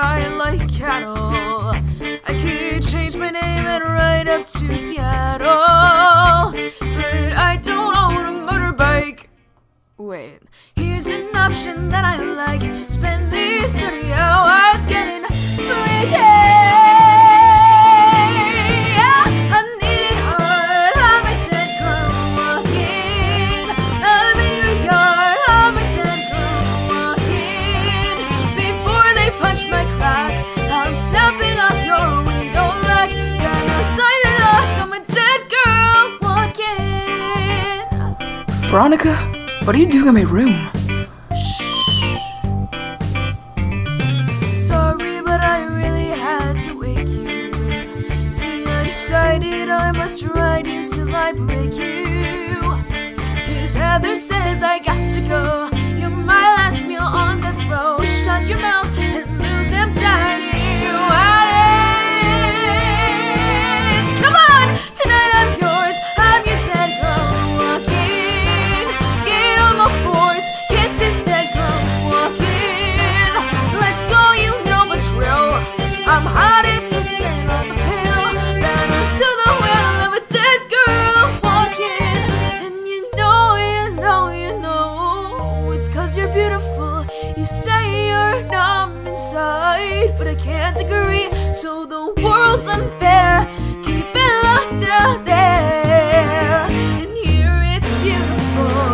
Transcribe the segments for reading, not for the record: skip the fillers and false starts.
I like cattle. I could change my name and ride up to Seattle, but I don't own a motorbike. Wait, here's an option that I like. Spend these 30 hours getting freaky. Veronica, what are you doing in my room? Sorry, but I really had to wake you. See, I decided I must ride until I break you. 'Cause Heather says I got to go. You're my last meal on death row. Shut your mouth and lose them tiny waddies. Come on, tonight I'm yours. I'm your dead girl walking. Get on the force, kiss this dead girl walking. Let's go, you know the drill. I'm hot in the sand on the pill. Down to the will of a dead girl walking. And you know, it's 'cause you're beautiful. You say you're numb inside, but I can't agree. So the world's unfair. Keep it locked out there. And here it's beautiful.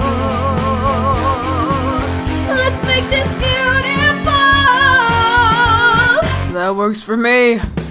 Let's make this beautiful. That works for me.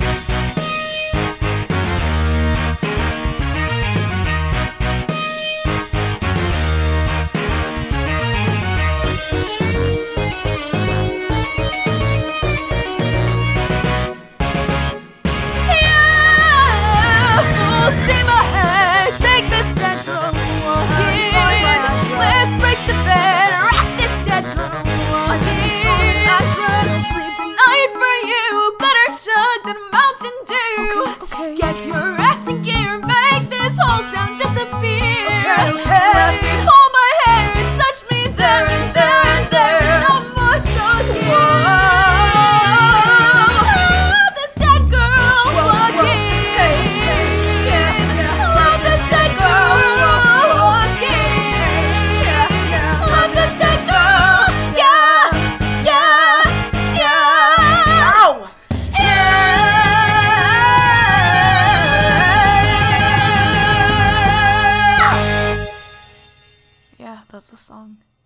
Get your ass in gear, make this whole town disappear. Okay. Hold my hair and touch me there and there and there. No more talking. Love this dead girl walking. Love this dead girl walking. Love this dead girl. Yeah. Ow. Yeah, that's the song.